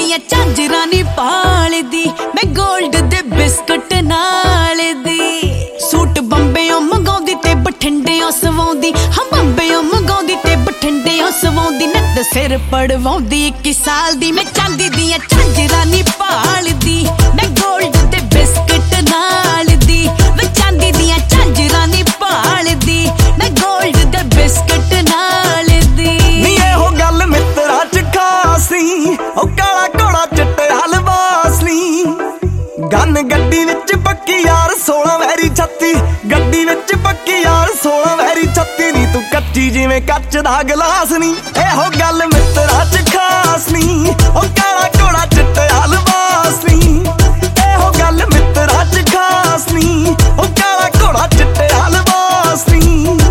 ਦੀਆਂ ਝਾਂਜਰਾਂ ਨੀ ਪਾਲਦੀ ਮੈਂ ਗੋਲਡ ਦੇ ਬਿਸਕਟ ਨਾਲ ਦੀ ਸੂਟ ਬੰਬਿਓਂ ਮੰਗਾਉਂਦੀ ਤੇ ਬਠਿੰਡਿਓਂ ਸਵਾਉਂਦੀ ਹਾਂ ਬੰਬਿਓਂ ਮੰਗਾਉਂਦੀ ਤੇ ਬਠਿੰਡਿਓਂ ਸਵਾਉਂਦੀ ਨੱਤ ਸਿਰ ਪੜਵਾਉਂਦੀ 21 ਸਾਲ ਦੀ ਮੈਂ ਚਾਂਦੀ ਦੀਆਂ ਝਾਂਜਰਾਂ ਨੀ ਪਾਲਦੀ ਮੈਂ ਗੋਲਡ ਦੇ ਬਿਸਕਟ ਨਾਲ ਦੀ ਮੈਂ ਚਾਂਦੀ ਦੀਆਂ ਝਾਂਜਰਾਂ ਨੀ ਪਾਲਦੀ ਮੈਂ ਗੋਲਡ ਦੇ ਬਿਸਕਟ ਨਾਲ ਦੀ ਨੀ ਇਹੋ ਗੱਲ ਮਿੱਤਰਾਂ ਚ ਖਾਸ ਨੀ ਉਹ ਕਾਲਾ ਘੋੜਾ ਚਿੱਟੇ ਹਲਵਾਸ ਨੀ ਗੰਨ ਗੱਡੀ ਵਿੱਚ ਪੱਕੀ ਯਾਰ 16 ਵੈਰੀ 36 ਗੱਡੀ ਵਿੱਚ ਪੱਕੀ ਯਾਰ 16 ਵੈਰੀ 36 ਨੀ ਤੂੰ ਕੱਚੀ ਜਿਵੇਂ ਕੱਚ ਦਾ ਗਲਾਸ ਨੀ ਇਹੋ ਗੱਲ ਮਿੱਤਰਾਂ ਚ ਖਾਸ ਨੀ ਉਹ ਕਾਲਾ ਘੋੜਾ ਚਿੱਟੇ ਹਲਵਾਸ ਨੀ ਇਹੋ ਗੱਲ ਮਿੱਤਰਾਂ ਚ ਖਾਸ ਨੀ ਉਹ ਕਾਲਾ ਘੋੜਾ ਚਿੱਟੇ ਹਲਵਾਸ ਨੀ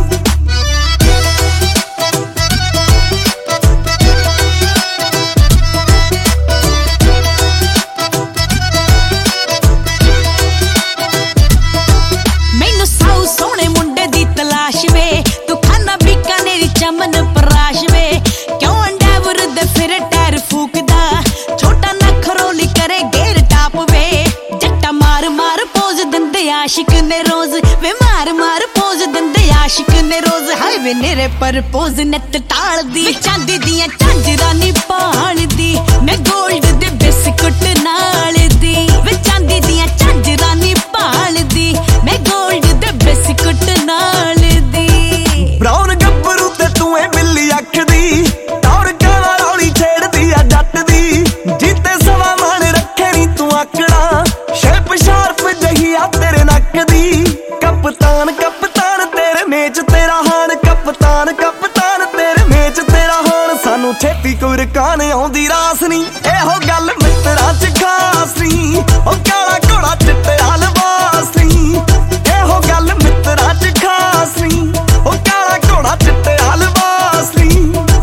ਚਮਨ ਪਰਾਸ਼ ਵੇ ਕਿਉਂ ਅੰਡਾਵਰ ਦੇ ਫਿਰ ਟਾਇਰ ਫੂਕਦਾ ਛੋਟਾ ਨਖਰੋਲੀ ਕਰੇ ਗੇਰ ਟਾਪ ਵੇ ਜੱਟਾ ਮਾਰ ਮਾਰ ਪੋਜ਼ ਦਿੰਦੇ ਆਸ਼ਿਕ ਨੇ ਰੋਜ਼ ਵੇ ਮਾਰ ਮਾਰ ਪੋਜ਼ ਦਿੰਦੇ ਆਸ਼ਿਕ ਨੇ ਰੋਜ਼ ਹਾਏ ਵੇ ਨੇਰੇ ਪਰ ਪੋਜ਼ ਨੱਤ ਟਾਲਦੀ ਚਾਂਦੀ ਦੀਆਂ ਝਾਂਜਰਾਂ ਨੀ ਪਾਲਦੀ ਮੈਂ ਗੋਲਡ ਦੇ ਬਿਸਕੁਟ ਨਾਲ ਦੀ ਵੇ ਚਾਂਦੀ ਦੀਆਂ ਝਾਂਜਰਾਂ ਨੀ ਪਾਲਦੀ ਮੈਂ ਗੋਲਡ ਦੇ ਬਿਸਕੁਟ ਨਾਲ ਦੀ ਬਰਾਉਨ ਗੱਭਰੂ ਤੇ ਤੂੰ ਏ ਬਿੱਲੀ ਅੱਖ ਦੀ ਟੌਰ ਕਾਲਾ ਰੌਲੀ ਛੇੜਦੀ ਆ ਜੱਟ ਦੀ ਜੀਤੇ ਸਵਾ ਮਾਣ ਰੱਖੇ ਨੀ ਤੂੰ ਆਕੜਾ ਸ਼ੇਪ ਸ਼ਾਰਪ ਜਹੀ ਆ ਤੇਰੇ ਨੱਕ ਦੀ ਕਪਤਾਨ ਕਪਤਾਨ ਤੇਰੇ ਮੇਚ ਤੇਰਾ ਹਾਣ ਕਪਤਾਨ ਕਪਤਾਨ ਤੇਰੇ ਮੇਚ ਤੇਰਾ ਹਾਣ ਸਾਨੂੰ ਛੇਤੀ ਕੋਈ ਰਕਾਨ ਆਉਂਦੀ ਰਾਸ ਨੀ ਇਹੋ ਗੱਲ ਮਿੱਤਰਾਂ ਚ ਖਾਸ ਨੀ ਉਹ ਕਾਲਾ ਘੋੜਾ ਚਿੱਟੇ ਹਲਵਾਸ ਨੀ ਇਹੋ ਗੱਲ ਮਿੱਤਰਾਂ ਚ ਖਾਸ ਨੀ ਉਹ ਕਾਲਾ ਘੋੜਾ ਚਿੱਟੇ ਹਲਵਾਸ ਨੀ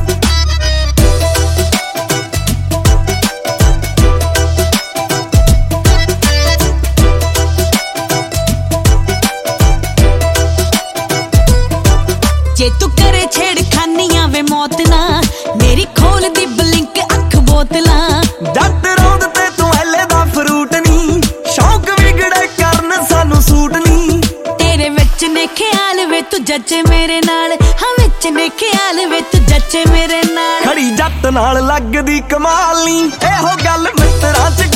ਜੇ ਤੂੰ ਕਰੇ ਛੇੜਖਾਨੀਆਂ ਵੇ ਮੌਤ ਨਾ ਮੇਰੀ ਖੋਲਦੀ ਬਲਿੰਕ ਅੱਖ ਬੋਤਲਾਂ ਜੱਟ ਰੌਂਦ ਤੇ ਤੂੰ ਐਲੇ ਦਾ ਫਰੂਟ ਨੀ ਸ਼ੌਕ ਵਿਗੜੇ ਕਰਨ ਸਾਨੂੰ ਸੂਟ ਨੀ ਤੇਰੇ ਵਿੱਚ ਨੇ ਖਿਆਲ ਵੇ ਤੂੰ ਜੱਜੇ ਮੇਰੇ ਨਾਲ ਹਾਂ ਵਿੱਚ ਨੇ ਖਿਆਲ ਵੇ ਤੂੰ ਜੱਜੇ ਮੇਰੇ ਨਾਲ ਖੜੀ ਜੱਟ ਨਾਲ ਲੱਗਦੀ ਕਮਾਲ ਨੀ ਇਹੋ ਗੱਲ ਮਿੱਤਰਾਂ ਚ